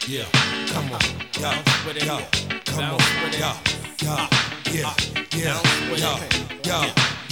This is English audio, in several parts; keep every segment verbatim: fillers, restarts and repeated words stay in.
Yeah, come on, yo, yo, come on, yo, yo, yeah, yeah, yo, yo,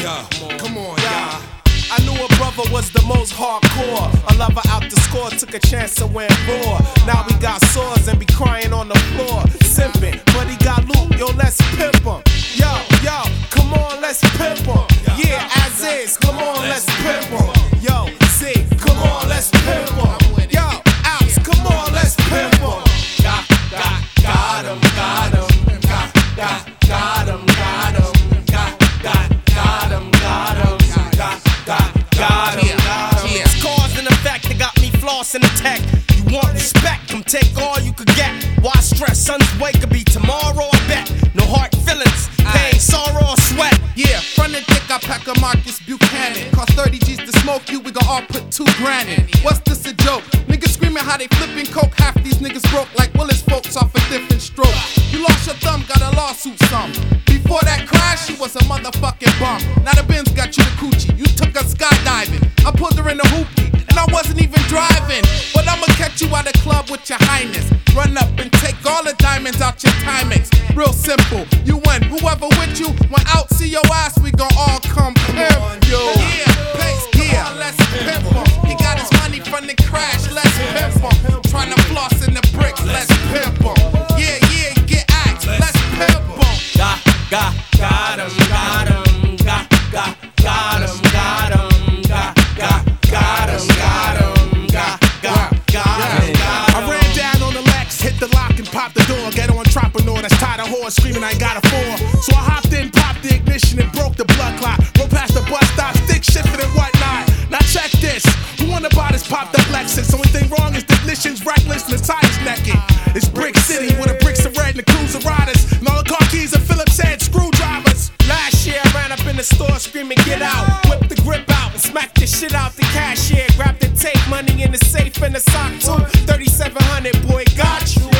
yo, come on, y'all. I knew a brother was the most hardcore. A lover out to score, took a chance and went raw. Now we got swords and be crying on the floor. Simping, but he got loot, yo, let's pimp him. Yo, yo, come on, let's pimp him. Yeah, as is, come on, let's pimp him. Yo, Z, come on, let's pimp him. Yo, Outs, come on, let's pimp him. Got, got, got him, got him. Got, got, got him, got him. Got, got, got him, got him. Got, got, got him, got him. It's cause and effect that got me flossing the tech. You want respect, come take all you could get. Why stress? Sun's way could be tomorrow, I bet. No hard feelings, pain, sorrow, or sweat. Yeah, front and thick, I pack a Marcus Buchanan. Cost thirty G's to smoke you, we gon' all put two grand in. What's this a joke? Niggas screaming how they flipping coke. Half these niggas broke like Willis folks off a different stroke. You lost your thumb, got a lawsuit some. Before that crash, you was a motherfucking bum. Now the Benz got you the coochie. You took her skydiving. I pulled her in the hoopty, and I wasn't even driving. But I'ma catch you at a club with your highness. Run up and take all the diamonds out your Timex. Real simple, you win. Whoever with you, when out, see your ass, we gon' all come pimp you. Yeah, pace, yeah, let's pimp him. He got his money from the crash, let's pimp him. Tryna floss in the bricks, let's pimp him. Yeah, yeah, get axed, let's pimp him. Got, got, got him, got him. Got, got, got him, got him. Got, got, got him, got him. Got, got, got him, got him. I ran down on the Lex, hit the lock and popped the door. Get on entrepreneur that's tired of whores screaming I ain't got a four. So I hopped in, popped the ignition and broke the blood clot. Rolled past the bus stop, stick shifting and whatnot. Now check this, who wanna buy this popped up Lexus? Only thing wrong is the ignition's reckless and the tire's naked. It's Brick City with the bricks of red and the cruiser riders. And all the car keys are Phillips head screwdrivers. Last year I ran up in the store screaming get out. Whip the grip out and smack the shit out the cashier. Grab the tape, money in the safe and the sock too. thirty-seven hundred, boy, got you.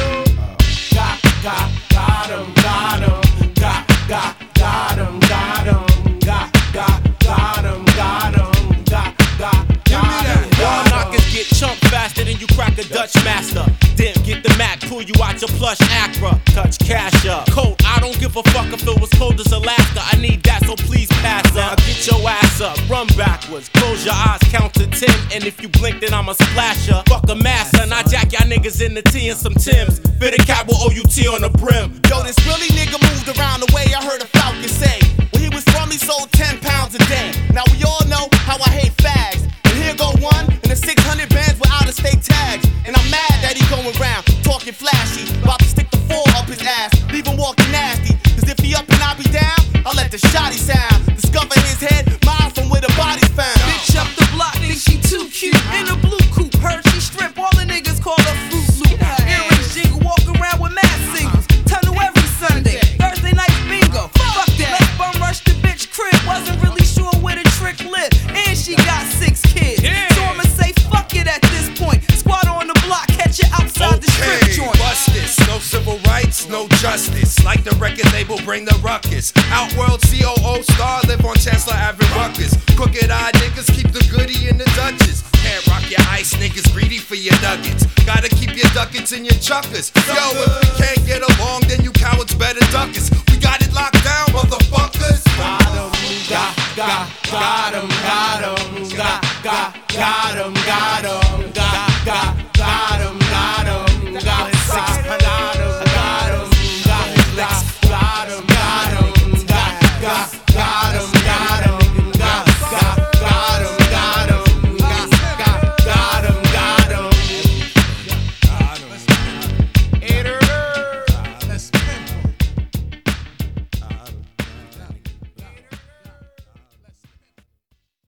Got, got, got him, got him. Got, got, got him, got him. Got, got, got him, got him. Got, got, got him. Y'all knockers get chumped faster than you crack a Dutch master. Then get the Mac, pull you out your plush Acra. Touch cash up. Cold, I don't give a fuck if it was cold as Alaska. I need that, so please pass up. Get your ass up, run backwards. Close your eyes, count to ten. And if you blink, then I'ma splash ya. Fuck a mask, son. I jack y'all niggas in the T and some Tims. Fit a cap with O U T on the brim. Yo, this really nigga moved around the way I heard a Falcon say. When he was from, he sold ten pounds a day. Now we all know how I hate fags. And here go one in the six hundred bands with out of state tags. And I'm mad that he going around talking flashy. About to stick the four up his ass, leave him walking nasty. Cause if he up and I be down, I'll let the shotty sound. Discover his head, mile from where the body's found. Bitch up the block, think she too cute. In a blue coupe, heard she strip, all the niggas call her Fruit Loop. Earrings jingle, walk around with mad singles. Tunnel every Sunday, Thursday night bingo. Fuck that, let's bum rush the bitch crib. Wasn't really sure where the trick lived. And she got six kids. So I'ma say fuck it at this point. Squad on the block, catch it outside the strip joint. Bust this, no civil rights, no justice. Like the record label, bring the ruckus. Outworld C O O star, live on Chancellor Avenue Ruckus. Crooked eye niggas, keep the goodie in the Dutchess. Can't rock your ice, niggas greedy for your nuggets. Gotta keep your ducats in your chuckers. Yo, if you can't get along, then you cowards better duck us.